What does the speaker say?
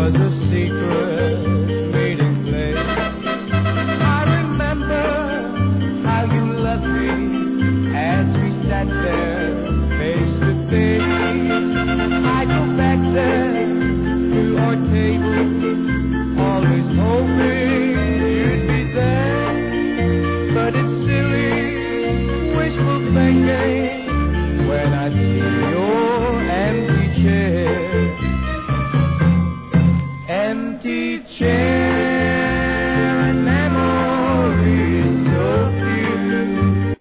was a secret meeting place. I remember how you loved me as we sat there face to face. I go back there to our table.